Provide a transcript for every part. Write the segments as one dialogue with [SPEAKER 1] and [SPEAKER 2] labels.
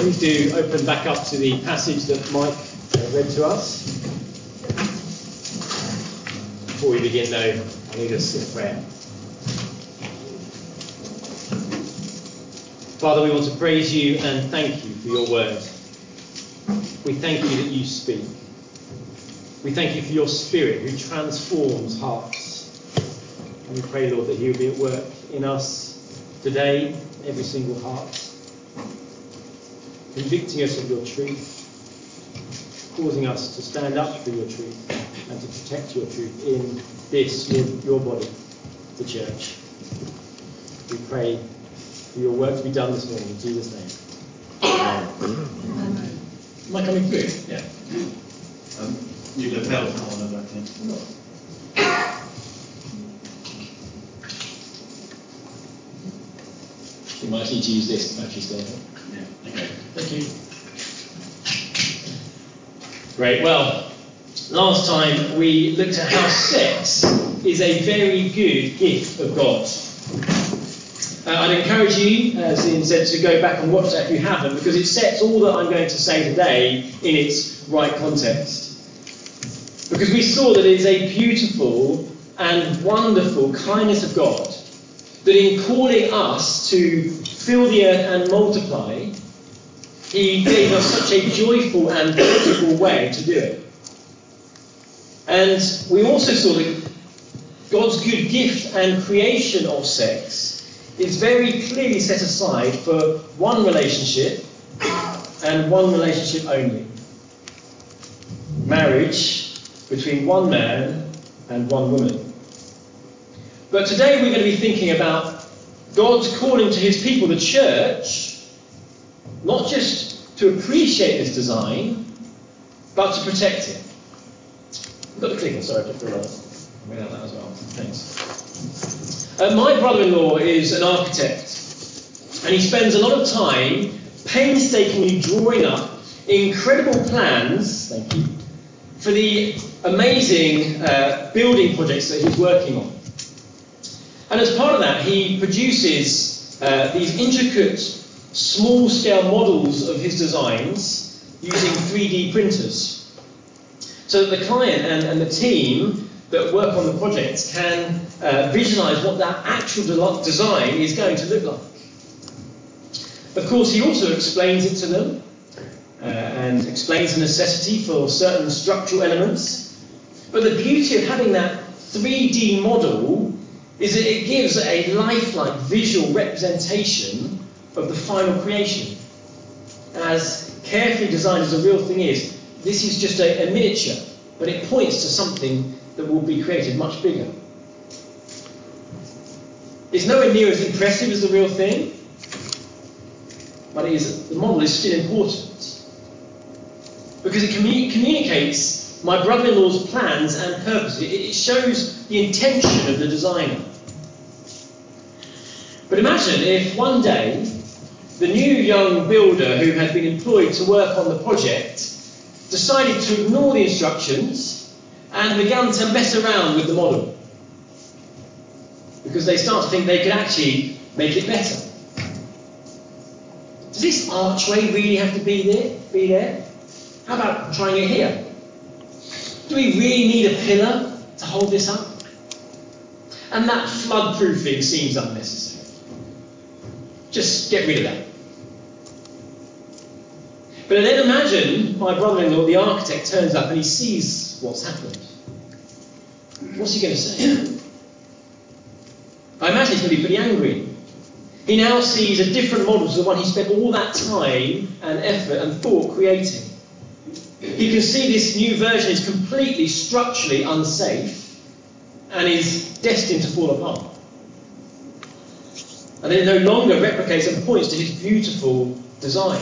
[SPEAKER 1] please do open back up to the passage that Mike read to us. Before we begin, though, I need us in prayer. Father, we want to praise you and thank you for your word. We thank you that you speak. We thank you for your Spirit who transforms hearts. And we pray, Lord, that he will be at work in us today, every single heart, convicting us of your truth, causing us to stand up for your truth and to protect your truth in this, your body, the church. We pray for your work to be done this morning in Jesus' name. Amen.
[SPEAKER 2] Am I coming through?
[SPEAKER 3] Yeah. You can tell on the back end.
[SPEAKER 2] You might need to use this battery's going on.
[SPEAKER 3] Yeah. Okay.
[SPEAKER 2] Thank you. Great. Well, last time we looked at how sex is a very good gift of God. I'd encourage you, as Ian said, to go back and watch that if you haven't, because it sets all that I'm going to say today in its right context. Because we saw that it is a beautiful and wonderful kindness of God that in calling us to fill the earth and multiply, he gave us such a joyful and beautiful way to do it. And we also saw that God's good gift and creation of sex is very clearly set aside for one relationship and one relationship only. Marriage between one man and one woman. But today we're going to be thinking about God's calling to his people, the church, not just to appreciate this design, but to protect it. I've got the clicker, sorry, I just realised. I read out that as well. Thanks. My brother-in-law is an architect, and he spends a lot of time painstakingly drawing up incredible plans, thank you, for the amazing building projects that he's working on. And as part of that, he produces these intricate, small-scale models of his designs using 3D printers, so that the client and the team that work on the projects can visualise what that actual design is going to look like. Of course, he also explains it to them and explains the necessity for certain structural elements. But the beauty of having that 3D model is that it gives a lifelike visual representation of the final creation. As carefully designed as the real thing is, this is just a miniature, but it points to something that will be created much bigger. It's nowhere near as impressive as the real thing, but the model is still important because it communicates my brother-in-law's plans and purposes. It shows the intention of the designer. But imagine if one day the new young builder who had been employed to work on the project decided to ignore the instructions and began to mess around with the model because they start to think they could actually make it better. Does this archway really have to be there? How about trying it here? Do we really need a pillar to hold this up? And that flood-proofing seems unnecessary. Just get rid of that. But then imagine my brother-in-law, the architect, turns up and he sees what's happened. What's he going to say? I imagine he's going to be pretty angry. He now sees a different model to the one he spent all that time and effort and thought creating. He can see this new version is completely structurally unsafe and is destined to fall apart. And it no longer replicates and points to his beautiful design.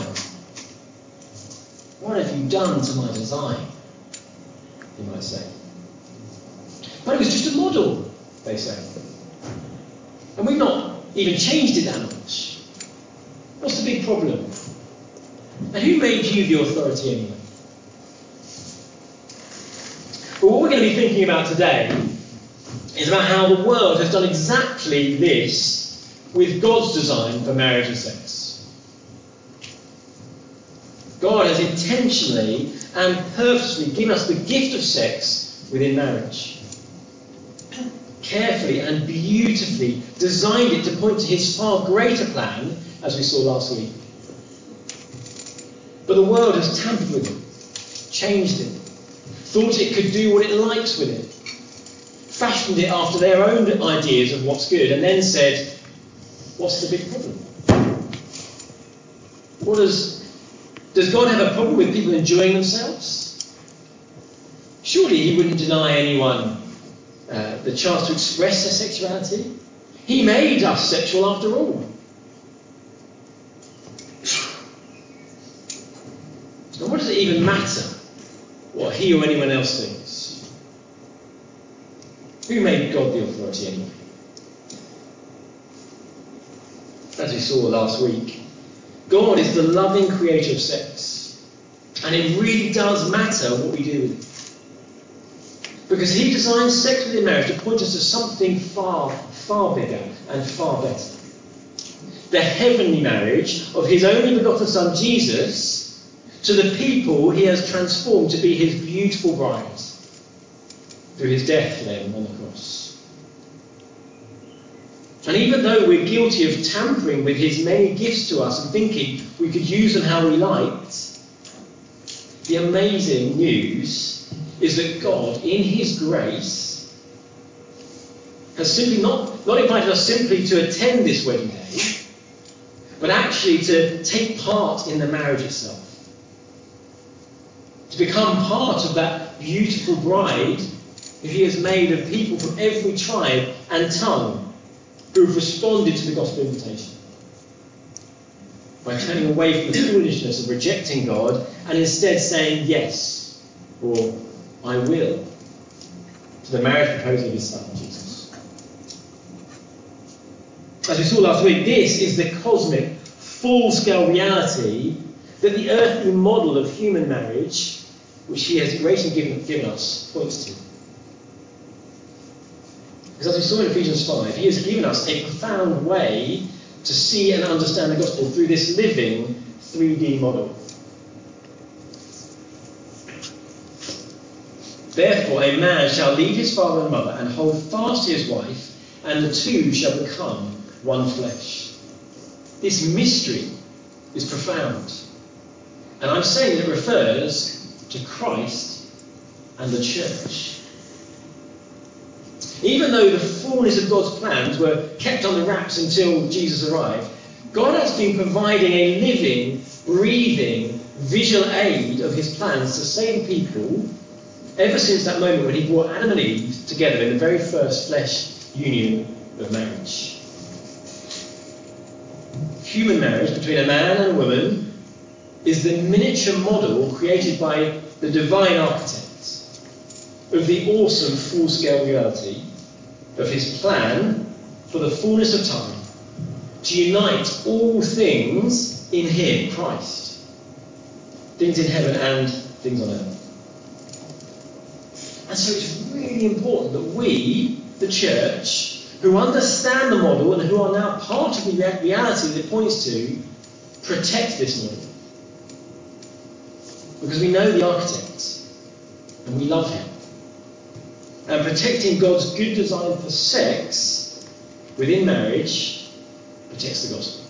[SPEAKER 2] What have you done to my design? He might say. But it was just a model, they say. And we've not even changed it that much. What's the big problem? And who made you the authority anyway? But what we're going to be thinking about today is about how the world has done exactly this with God's design for marriage and sex. God has intentionally and purposely given us the gift of sex within marriage. Carefully and beautifully designed it to point to his far greater plan, as we saw last week. But the world has tampered with it, changed it, thought it could do what it likes with it, fashioned it after their own ideas of what's good, and then said, what's the big problem? Does God have a problem with people enjoying themselves? Surely he wouldn't deny anyone the chance to express their sexuality. He made us sexual after all. And what does it even matter what he or anyone else thinks? Who made God the authority anyway? As we saw last week, God is the loving creator of sex. And it really does matter what we do with it. Because he designed sex within marriage to point us to something far, far bigger and far better. The heavenly marriage of his only begotten Son, Jesus, to the people he has transformed to be his beautiful bride through his death for them on the cross. And even though we're guilty of tampering with his many gifts to us and thinking we could use them how we liked, the amazing news is that God, in his grace, has simply not invited us simply to attend this wedding day, but actually to take part in the marriage itself. To become part of that beautiful bride that he has made of people from every tribe and tongue who have responded to the gospel invitation by turning away from the foolishness of rejecting God and instead saying yes, or I will, to the marriage proposal of his Son, Jesus. As we saw last week, this is the cosmic, full-scale reality that the earthly model of human marriage, which he has graciously given us, points to. Because as we saw in Ephesians 5, he has given us a profound way to see and understand the gospel through this living 3D model. Therefore, a man shall leave his father and mother and hold fast to his wife, and the two shall become one flesh. This mystery is profound. And I'm saying that it refers to Christ and the church. Even though the fullness of God's plans were kept under wraps until Jesus arrived, God has been providing a living, breathing, visual aid of his plans to save people ever since that moment when he brought Adam and Eve together in the very first flesh union of marriage. Human marriage between a man and a woman is the miniature model created by the divine architect of the awesome full-scale reality of his plan for the fullness of time to unite all things in him, Christ. Things in heaven and things on earth. And so it's really important that we, the church, who understand the model and who are now part of the reality that it points to, protect this model. Because we know the architect and we love him. And protecting God's good design for sex within marriage protects the gospel.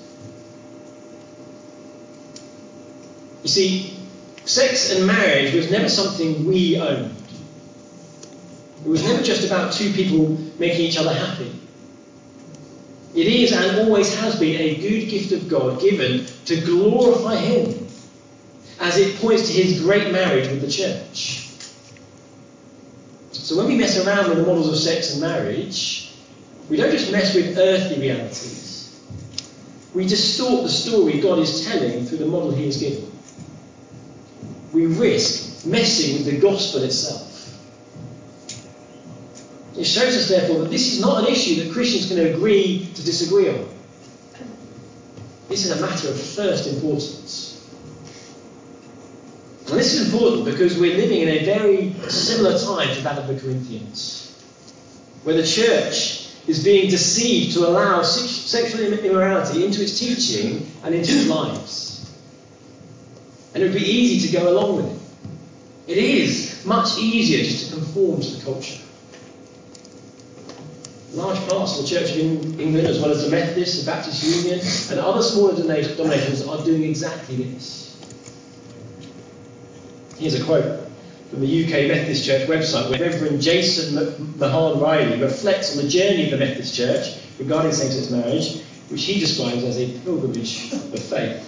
[SPEAKER 2] You see, sex and marriage was never something we owned. It was never just about two people making each other happy. It is and always has been a good gift of God given to glorify him as it points to his great marriage with the church. So when we mess around with the models of sex and marriage, we don't just mess with earthly realities. We distort the story God is telling through the model he has given. We risk messing with the gospel itself. It shows us, therefore, that this is not an issue that Christians can agree to disagree on. This is a matter of first importance. And this is important because we're living in a very similar time to that of the Corinthians, where the church is being deceived to allow sexual immorality into its teaching and into its lives. And it would be easy to go along with it. It is much easier just to conform to the culture. Large parts of the Church of England, as well as the Methodist, the Baptist Union, and other smaller denominations are doing exactly this. Here's a quote from the UK Methodist Church website, where Reverend Jason Mahan Riley reflects on the journey of the Methodist Church regarding same-sex marriage, which he describes as a pilgrimage of faith.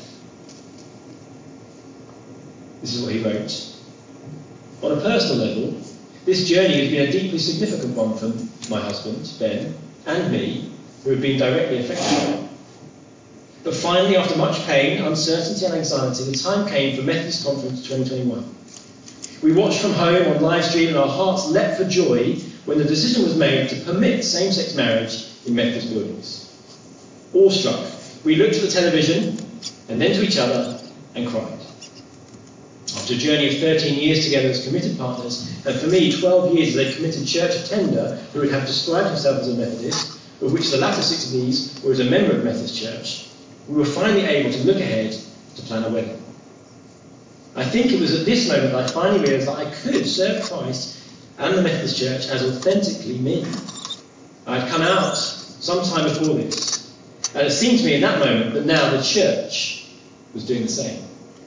[SPEAKER 2] This is what he wrote. On a personal level, this journey has been a deeply significant one for my husband, Ben, and me, who have been directly affected by it. But finally, after much pain, uncertainty and anxiety, the time came for Methodist Conference 2021. We watched from home on live stream and our hearts leapt for joy when the decision was made to permit same-sex marriage in Methodist buildings. Awestruck, we looked at the television and then to each other and cried. After a journey of 13 years together as committed partners, and for me 12 years as a committed church attender who would have described himself as a Methodist, of which the latter 6 of these were as a member of the Methodist Church, we were finally able to look ahead to plan a wedding. I think it was at this moment that I finally realised that I could serve Christ and the Methodist Church as authentically me. I had come out sometime before this, and it seemed to me in that moment that now the church was doing the same.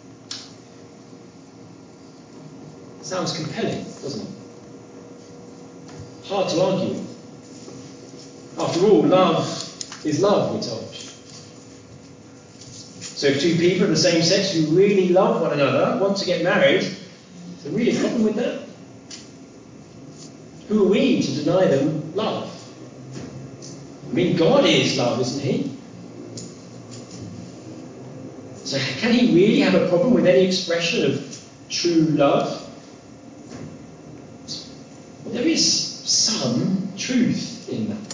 [SPEAKER 2] Sounds compelling, doesn't it? Hard to argue with. After all, love is love, we're told. So if two people of the same sex who really love one another want to get married, is there really a problem with that? Who are we to deny them love? I mean, God is love, isn't he? So can he really have a problem with any expression of true love? Well, there is some truth in that.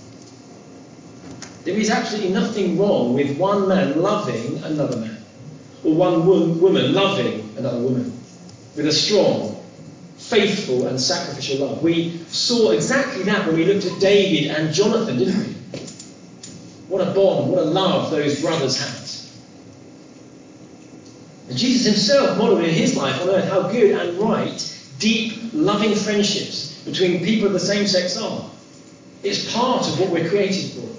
[SPEAKER 2] There is absolutely nothing wrong with one man loving another man, or one woman loving another woman, with a strong, faithful and sacrificial love. We saw exactly that when we looked at David and Jonathan, didn't we? What a bond, what a love those brothers had. And Jesus himself modeled in his life on earth how good and right, deep, loving friendships between people of the same sex are. It's part of what we're created for.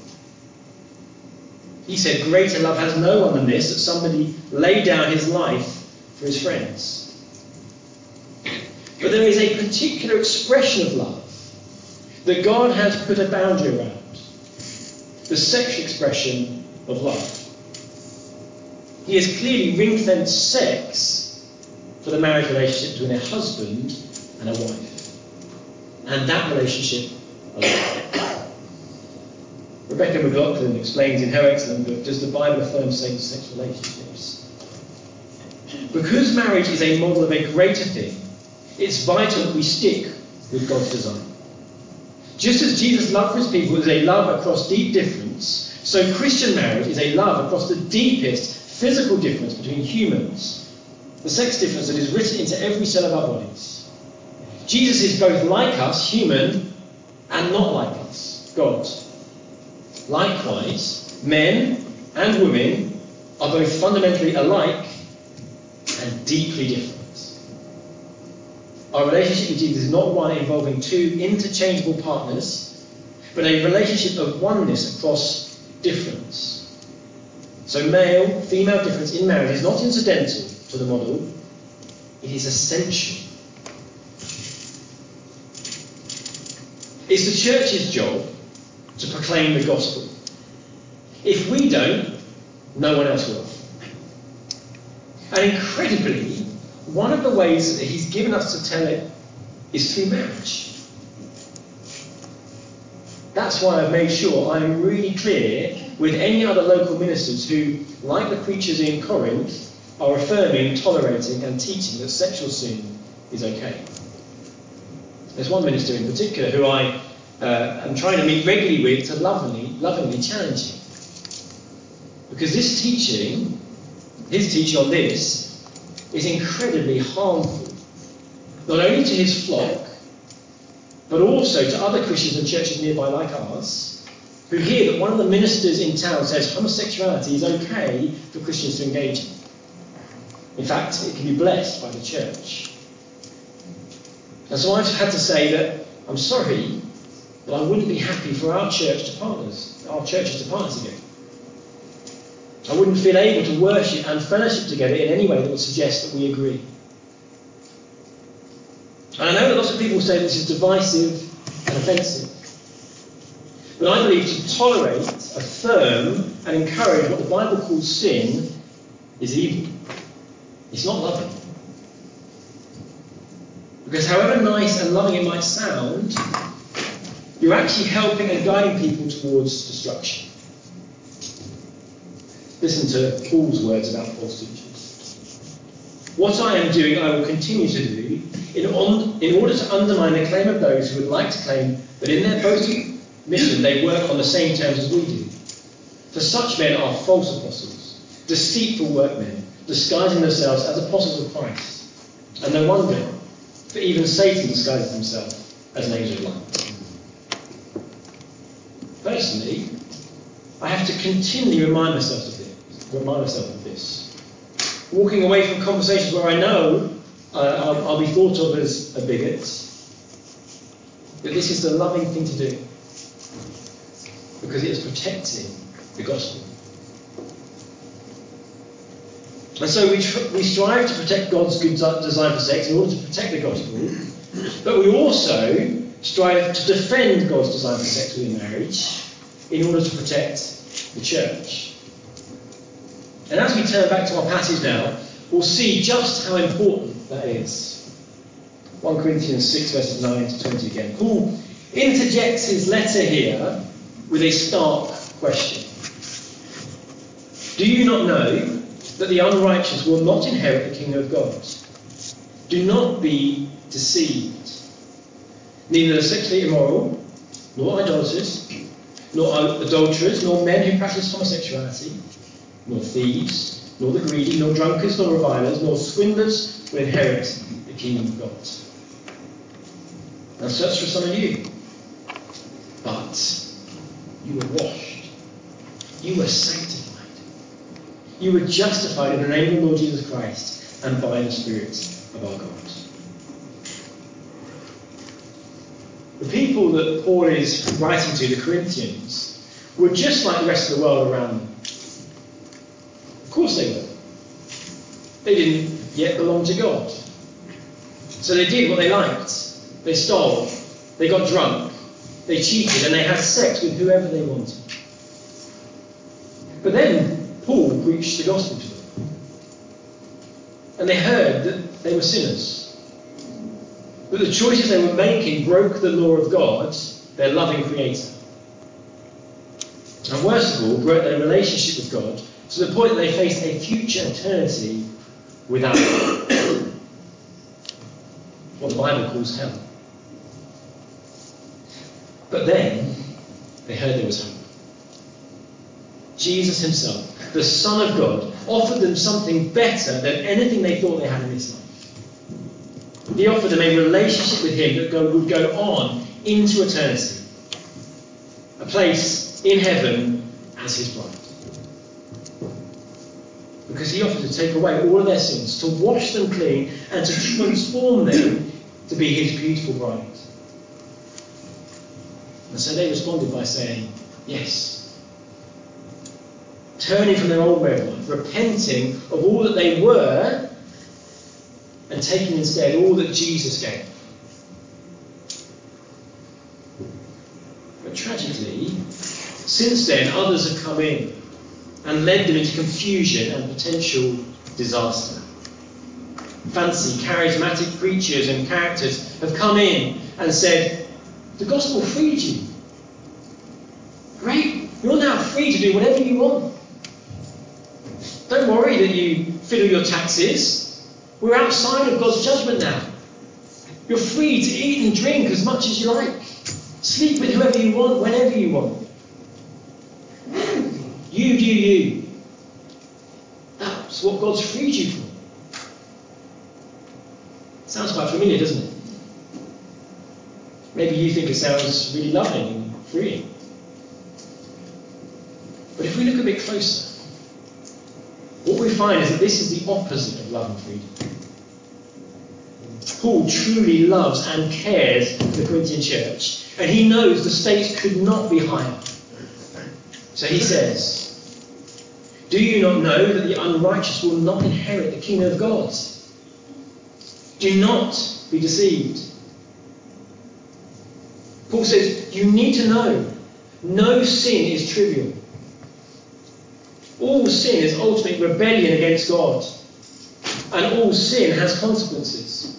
[SPEAKER 2] He said, greater love has no one than this, that somebody lay down his life for his friends. But there is a particular expression of love that God has put a boundary around. The sexual expression of love. He has clearly ring-fenced sex for the marriage relationship between a husband and a wife. And that relationship alone. Rebecca McLaughlin explains in her excellent book, Does the Bible Affirm Same-Sex Relationships? Because marriage is a model of a greater thing, it's vital that we stick with God's design. Just as Jesus' love for his people is a love across deep difference, so Christian marriage is a love across the deepest physical difference between humans, the sex difference that is written into every cell of our bodies. Jesus is both like us, human, and not like us, God. Likewise, men and women are both fundamentally alike and deeply different. Our relationship with Jesus is not one involving two interchangeable partners, but a relationship of oneness across difference. So male-female difference in marriage is not incidental to the model, it is essential. It's the church's job to proclaim the gospel. If we don't, no one else will. And incredibly, one of the ways that he's given us to tell it is through marriage. That's why I've made sure I'm really clear with any other local ministers who, like the preachers in Corinth, are affirming, tolerating and teaching that sexual sin is okay. There's one minister in particular who I am trying to meet regularly with to lovingly challenge him. Because his teaching on this, is incredibly harmful, not only to his flock, but also to other Christians and churches nearby like ours, who hear that one of the ministers in town says homosexuality is okay for Christians to engage in. In fact, it can be blessed by the church. And so I've had to say that I'm sorry, but I wouldn't be happy for our churches to partner together. I wouldn't feel able to worship and fellowship together in any way that would suggest that we agree. And I know that lots of people say this is divisive and offensive. But I believe to tolerate, affirm, and encourage what the Bible calls sin is evil. It's not loving. Because however nice and loving it might sound, you're actually helping and guiding people towards destruction. Listen to Paul's words about false teachers. What I am doing, I will continue to do in order to undermine the claim of those who would like to claim that in their boasting mission they work on the same terms as we do. For such men are false apostles, deceitful workmen, disguising themselves as apostles of Christ. And no wonder, for even Satan disguises himself as an angel of light. Personally, I have to continually remind myself of this. Walking away from conversations where I know I'll be thought of as a bigot, that this is the loving thing to do, because it is protecting the gospel. And so we strive to protect God's good design for sex in order to protect the gospel, but we also strive to defend God's design for sex within marriage in order to protect the church. And as we turn back to our passage now, we'll see just how important that is. 1 Corinthians 6 verses 9 to 20 again. Paul interjects his letter here with a stark question. Do you not know that the unrighteous will not inherit the kingdom of God? Do not be deceived. Neither the sexually immoral, nor idolaters, nor adulterers, nor men who practice homosexuality, nor thieves, nor the greedy, nor drunkards, nor revilers, nor swindlers will inherit the kingdom of God. Now such for some of you. But you were washed. You were sanctified. You were justified in the name of the Lord Jesus Christ and by the Spirit of our God. The people that Paul is writing to, the Corinthians, were just like the rest of the world around them. Of course they were. They didn't yet belong to God. So they did what they liked. They stole. They got drunk. They cheated and they had sex with whoever they wanted. But then Paul preached the gospel to them. And they heard that they were sinners. That the choices they were making broke the law of God, their loving creator. And worst of all, broke their relationship with God to the point that they faced a future eternity without God. What the Bible calls hell. But then they heard there was hope. Jesus himself, the Son of God, offered them something better than anything they thought they had in this life. He offered them a relationship with him that would go on into eternity. A place in heaven as his bride. Because he offered to take away all of their sins, to wash them clean, and to transform them to be his beautiful bride. And so they responded by saying, yes. Turning from their old way of life, repenting of all that they were, and taking instead all that Jesus gave. But tragically, since then, others have come in and led them into confusion and potential disaster. Fancy, charismatic preachers and characters have come in and said, the gospel freed you. Great, you're now free to do whatever you want. Don't worry that you fiddle your taxes. We're outside of God's judgment now. You're free to eat and drink as much as you like. Sleep with whoever you want, whenever you want. You do you. That's what God's freed you from. Sounds quite familiar, doesn't it? Maybe you think it sounds really loving and freeing. But if we look a bit closer, what we've find is that this is the opposite of love and freedom. Paul truly loves and cares for the Corinthian church, and he knows the stakes could not be higher. So he says, do you not know that the unrighteous will not inherit the kingdom of God? Do not be deceived. Paul says, you need to know, no sin is trivial. All sin is ultimately rebellion against God, and all sin has consequences.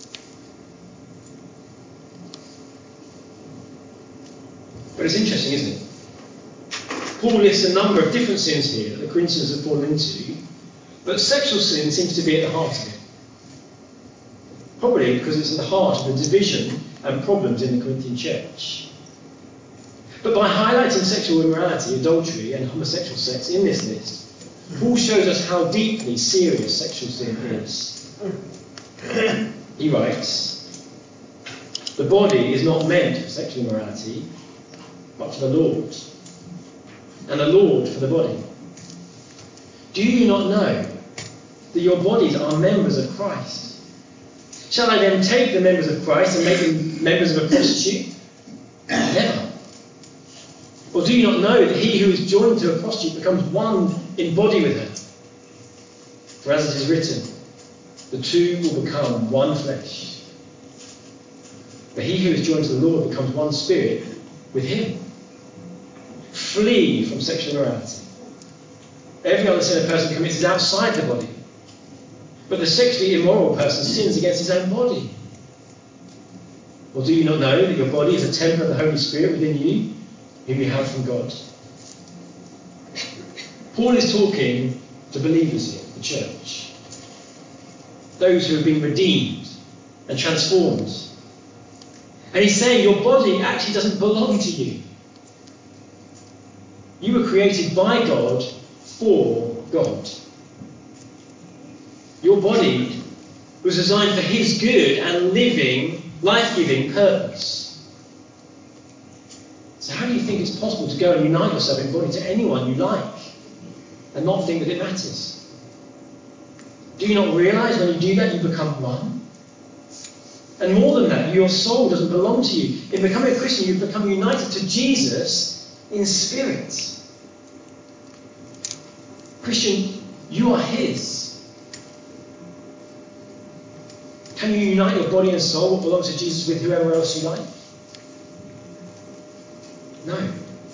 [SPEAKER 2] But it's interesting, isn't it? Paul lists a number of different sins here that the Corinthians have fallen into, but sexual sin seems to be at the heart of it. Probably because it's at the heart of the division and problems in the Corinthian church. But by highlighting sexual immorality, adultery, and homosexual sex in this list, Paul shows us how deeply serious sexual sin is. He writes, the body is not meant for sexual immorality, but for the Lord, and the Lord for the body. Do you not know that your bodies are members of Christ? Shall I then take the members of Christ and make them members of a prostitute? Never. Or do you not know that he who is joined to a prostitute becomes one in body with her? For as it is written, the two will become one flesh. But he who is joined to the Lord becomes one spirit with him. Flee from sexual immorality. Every other sin a person commits is outside the body, but the sexually immoral person sins against his own body. Or do you not know that your body is a temple of the Holy Spirit within you, whom you have from God? Paul is talking to believers here, the church, those who have been redeemed and transformed. And he's saying your body actually doesn't belong to you. You were created by God for God. Your body was designed for his good and living, life-giving purpose. So how do you think it's possible to go and unite yourself in body to anyone you like and not think that it matters? Do you not realise when you do that you become one? And more than that, your soul doesn't belong to you. In becoming a Christian, you become united to Jesus in spirit. Christian, you are his. Can you unite your body and soul, what belongs to Jesus, with whoever else you like? No.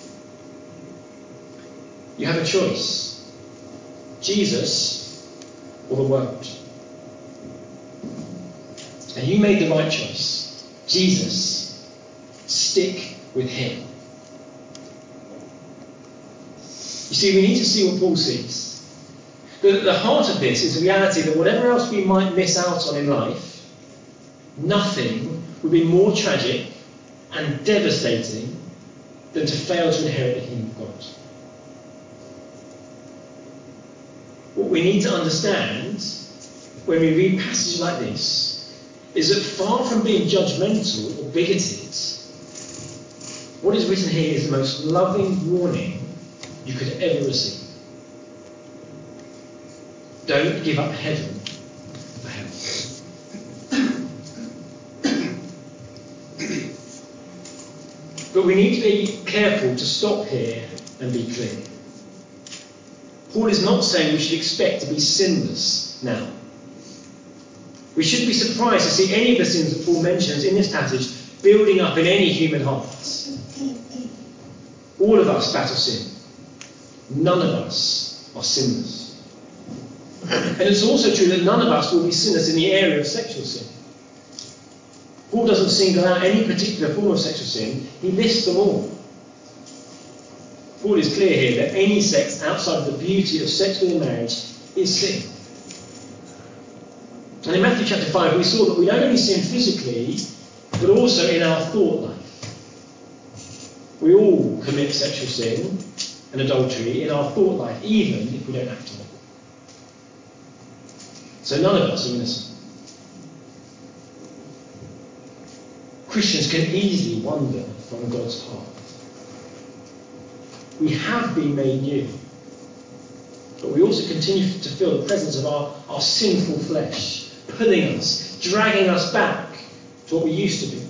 [SPEAKER 2] You have a choice. Jesus or the world. And you made the right choice. Jesus. Stick with him. You see, we need to see what Paul sees. That at the heart of this is the reality that whatever else we might miss out on in life, nothing would be more tragic and devastating than to fail to inherit the kingdom of God. What we need to understand when we read passages like this is that far from being judgmental or bigoted, what is written here is the most loving warning you could ever receive. Don't give up heaven for hell. But we need to be careful to stop here and be clear. Paul is not saying we should expect to be sinless now. We shouldn't be surprised to see any of the sins that Paul mentions in this passage building up in any human hearts. All of us battle sin. None of us are sinless. And it's also true that none of us will be sinners in the area of sexual sin. Paul doesn't single out any particular form of sexual sin, he lists them all. Paul is clear here that any sex outside of the beauty of sex within marriage is sin. And in Matthew chapter 5 we saw that we don't only sin physically, but also in our thought life. We all commit sexual sin and adultery in our thought life, even if we don't act on it. So none of us are innocent. Christians can easily wander from God's path. We have been made new, but but we also continue to feel the presence of our sinful flesh, pulling us, dragging us back to what we used to be.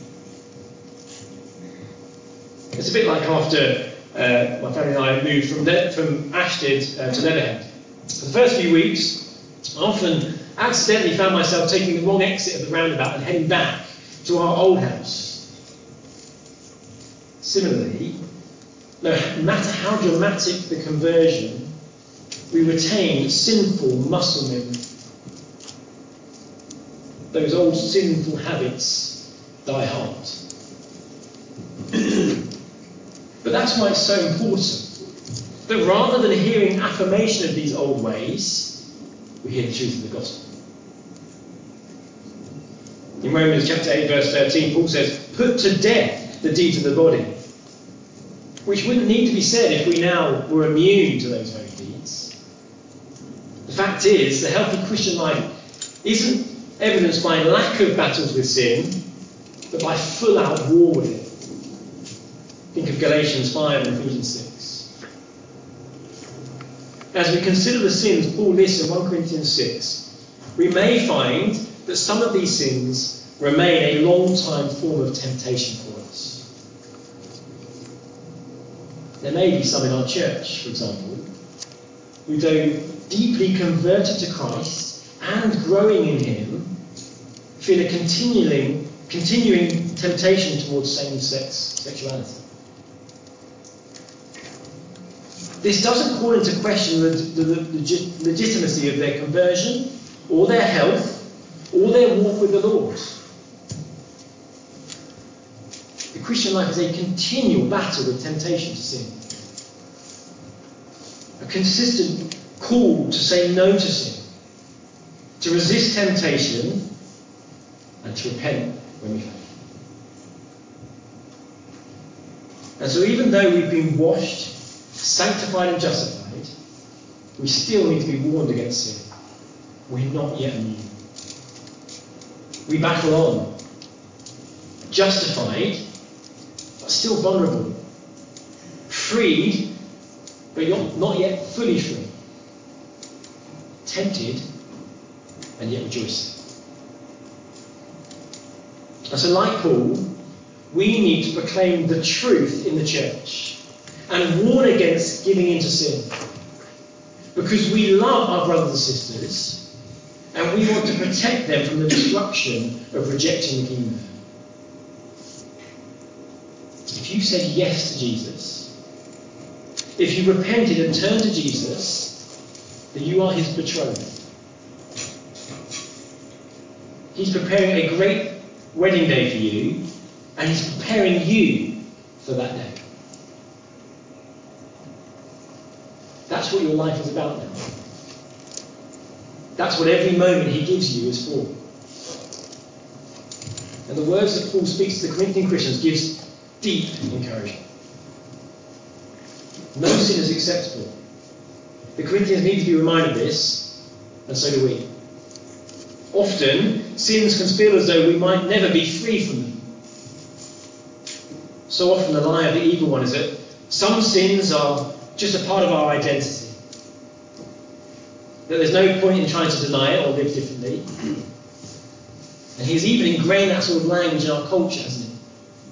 [SPEAKER 2] It's a bit like after my family and I moved from Ashtead to Leatherhead. For the first few weeks, I often accidentally found myself taking the wrong exit of the roundabout and heading back to our old house. Similarly, no matter how dramatic the conversion, we retain sinful muscle memory. Those old sinful habits die hard. But that's why it's so important that rather than hearing affirmation of these old ways, we hear the truth of the gospel. In Romans chapter 8, verse 13, Paul says, "Put to death the deeds of the body," which wouldn't need to be said if we now were immune to those very deeds. The fact is, the healthy Christian life isn't evidenced by lack of battles with sin, but by full-out war with it. Think of Galatians 5 and Ephesians 6. As we consider the sins Paul lists in 1 Corinthians 6, we may find that some of these sins remain a long-time form of temptation for us. There may be some in our church, for example, who, though deeply converted to Christ and growing in Him, feel a continuing temptation towards same-sex sexuality. This doesn't call into question the legitimacy of their conversion, or their health, or their walk with the Lord. The Christian life is a continual battle with temptation to sin. A consistent call to say no to sin, to resist temptation, and to repent when we fail. And so even though we've been washed, sanctified and justified, we still need to be warned against sin. We're not yet immune. We battle on, justified, but still vulnerable, freed, but not yet fully free, tempted, and yet rejoicing. And so, like Paul, we need to proclaim the truth in the church and warn against giving into sin, because we love our brothers and sisters and we want to protect them from the destruction of rejecting the kingdom. If you said yes to Jesus, if you repented and turned to Jesus, then you are His betrothed. He's preparing a great wedding day for you, and He's preparing you for that day. That's what your life is about now. That's what every moment He gives you is for. And the words that Paul speaks to the Corinthian Christians gives deep encouragement. No sin is acceptable. The Corinthians need to be reminded of this, and so do we. Often, sins can feel as though we might never be free from them. So often the lie of the evil one is that some sins are just a part of our identity. That there's no point in trying to deny it or live differently. And he's even ingrained that sort of language in our culture, hasn't he?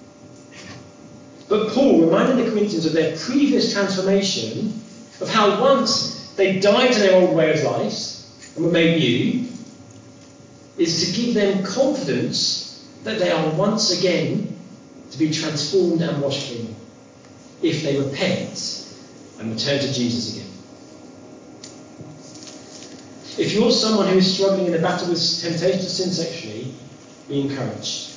[SPEAKER 2] But Paul reminded the Corinthians of their previous transformation, of how once they died to their old way of life and were made new, is to give them confidence that they are once again to be transformed and washed clean if they repent and return to Jesus again. If you're someone who is struggling in a battle with temptation to sin sexually, be encouraged.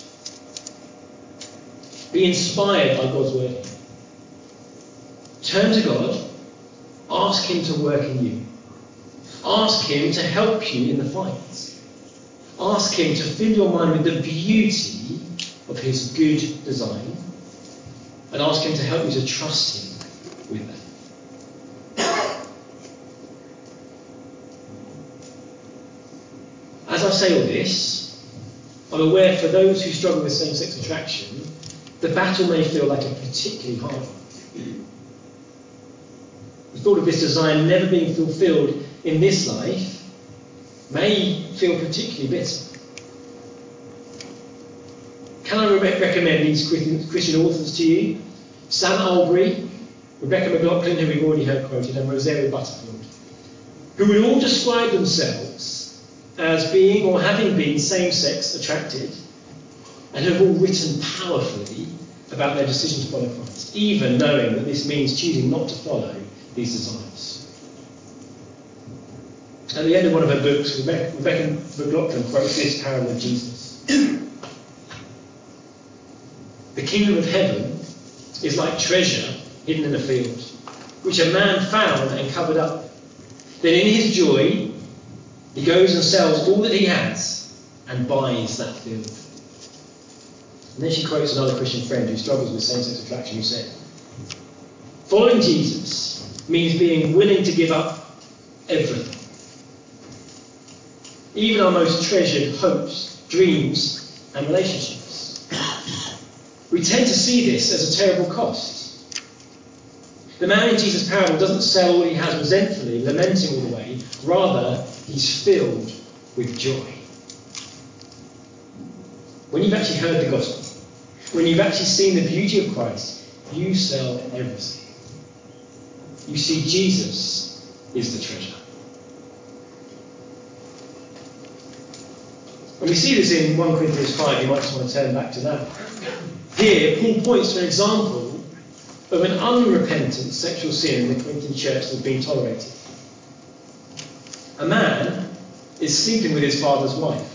[SPEAKER 2] Be inspired by God's word. Turn to God. Ask Him to work in you. Ask Him to help you in the fight. Ask Him to fill your mind with the beauty of His good design. And ask Him to help you to trust Him with that. As I say all this, I'm aware for those who struggle with same-sex attraction, the battle may feel like a particularly hard one. The thought of this design never being fulfilled in this life may feel particularly bitter. Can I recommend these Christian authors to you? Sam Albury, Rebecca McLaughlin, who we've already heard quoted, and Rosaria Butterfield, who would all describe themselves as being or having been same-sex attracted, and have all written powerfully about their decision to follow Christ, even knowing that this means choosing not to follow these desires. At the end of one of her books, Rebecca McLaughlin quotes this parable of Jesus. The kingdom of heaven is like treasure hidden in a field, which a man found and covered up. Then in his joy, he goes and sells all that he has and buys that field. And then she quotes another Christian friend who struggles with same-sex attraction, who said, following Jesus means being willing to give up everything. Even our most treasured hopes, dreams, and relationships. We tend to see this as a terrible cost. The man in Jesus' parable doesn't sell all he has resentfully, lamenting all the way. Rather, he's filled with joy. When you've actually heard the gospel, when you've actually seen the beauty of Christ, you sell everything. You see, Jesus is the treasure. And we see this in 1 Corinthians 5. You might just want to turn back to that. Here, Paul points to an example of an unrepentant sexual sin in the Corinthian church that's been tolerated. A man is sleeping with his father's wife.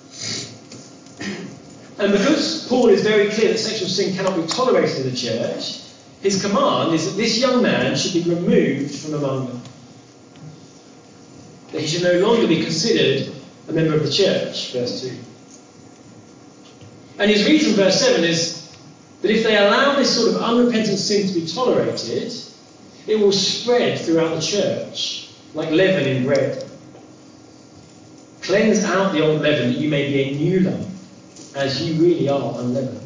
[SPEAKER 2] And because Paul is very clear that sexual sin cannot be tolerated in the church, his command is that this young man should be removed from among them. That he should no longer be considered a member of the church, verse 2. And his reason, verse 7, is that if they allow this sort of unrepentant sin to be tolerated, it will spread throughout the church like leaven in bread. Cleanse out the old leaven that you may be a new lump, as you really are unleavened.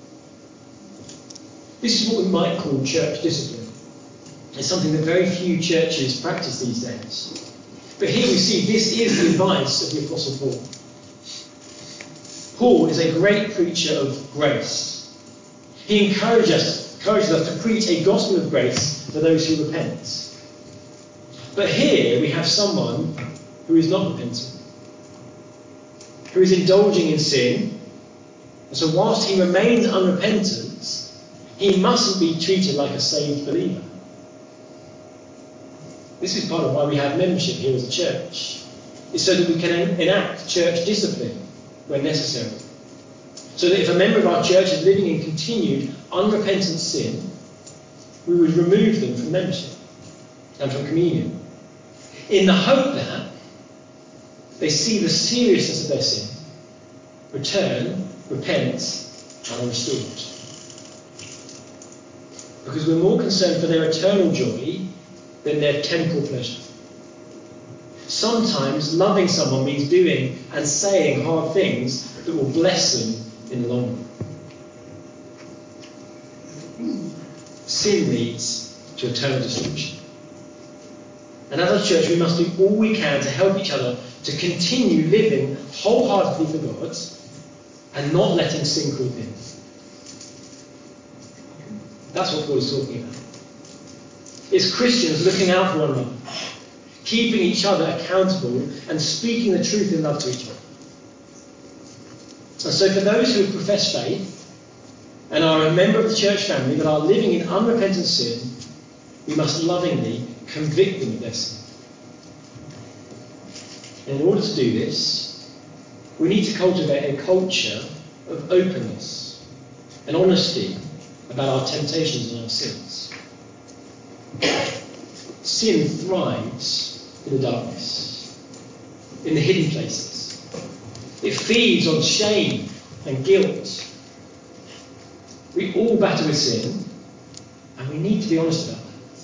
[SPEAKER 2] This is what we might call church discipline. It's something that very few churches practice these days. But here we see this is the advice of the Apostle Paul. Paul is a great preacher of grace. He encourages us to preach a gospel of grace for those who repent. But here we have someone who is not repentant, who is indulging in sin. And so whilst he remains unrepentant, he mustn't be treated like a saved believer. This is part of why we have membership here as a church. It's so that we can enact church discipline when necessary. So that if a member of our church is living in continued unrepentant sin, we would remove them from membership and from communion, in the hope that they see the seriousness of their sin, return, repent, and are restored. Because we're more concerned for their eternal joy than their temporal pleasure. Sometimes loving someone means doing and saying hard things that will bless them in the long run. Sin leads to eternal destruction. And as a church, we must do all we can to help each other to continue living wholeheartedly for God and not letting sin creep in. That's what Paul is talking about. It's Christians looking out for one another, keeping each other accountable and speaking the truth in love to each other. And so for those who have professed faith and are a member of the church family but are living in unrepentant sin, we must lovingly convict them of their sin. And in order to do this, we need to cultivate a culture of openness and honesty about our temptations and our sins. Sin thrives in the darkness, in the hidden places. It feeds on shame and guilt. We all battle with sin, and we need to be honest about that.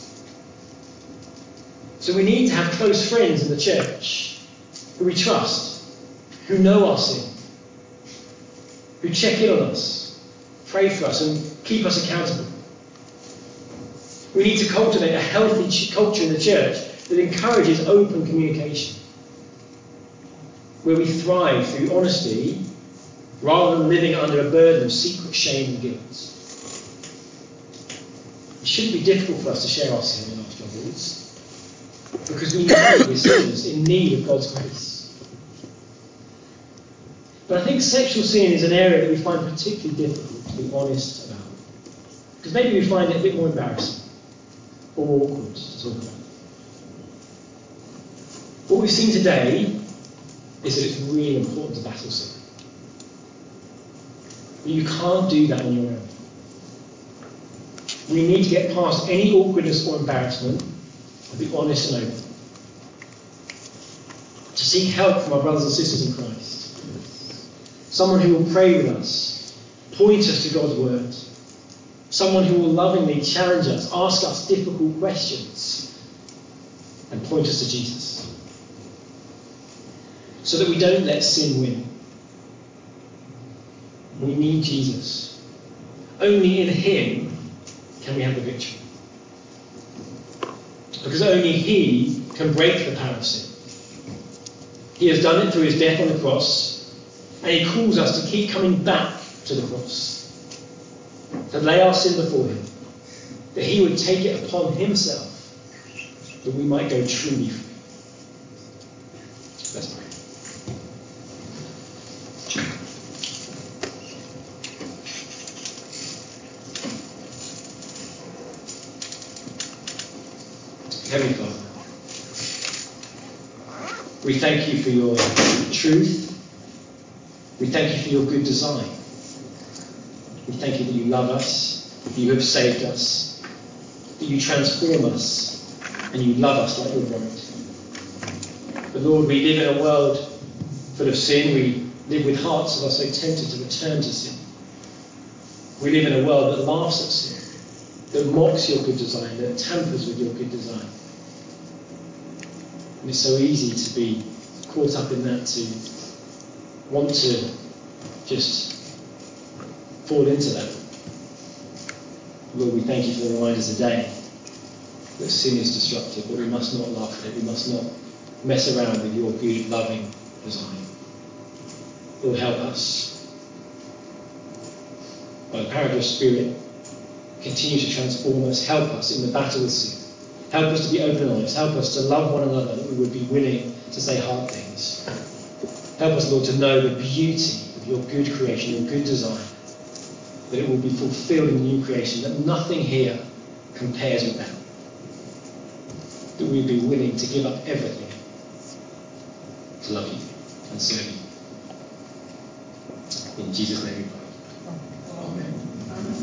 [SPEAKER 2] So we need to have close friends in the church who we trust, who know our sin, who check in on us, pray for us, and keep us accountable. We need to cultivate a healthy culture in the church that encourages open communication, where we thrive through honesty rather than living under a burden of secret shame and guilt. It shouldn't be difficult for us to share our sin and our struggles, because we know we're sinners in need of God's grace. But I think sexual sin is an area that we find particularly difficult to be honest about, because maybe we find it a bit more embarrassing or awkward to talk about. What we've seen today is that it's really important to battle sin. But you can't do that on your own. We need to get past any awkwardness or embarrassment and be honest and open. To seek help from our brothers and sisters in Christ. Someone who will pray with us, point us to God's word. Someone who will lovingly challenge us, ask us difficult questions, and point us to Jesus. So that we don't let sin win. We need Jesus. Only in him can we have the victory. Because only he can break the power of sin. He has done it through his death on the cross, and he calls us to keep coming back to the cross. To lay our sin before him, that he would take it upon himself, that we might go truly free. Let's pray. Heavenly Father, we thank you for your truth. We thank you for your good design. We thank you that you love us, that you have saved us, that you transform us, and you love us like your bride. But Lord, we live in a world full of sin. We live with hearts that are so tempted to return to sin. We live in a world that laughs at sin, that mocks your good design, that tampers with your good design. And it's so easy to be caught up in that, to want to just fall into that. Lord, we thank you for the reminders today that sin is destructive, but we must not laugh at it. We must not mess around with your good, loving design. Lord, help us. By the power of your Spirit, continue to transform us. Help us in the battle with sin. Help us to be open and honest. Help us to love one another, that we would be willing to say hard things. Help us, Lord, to know the beauty of your good creation, your good design, that it will be fulfilled in the new creation, that nothing here compares with that. That we would be willing to give up everything to love you and serve you. In Jesus' name we pray. Amen.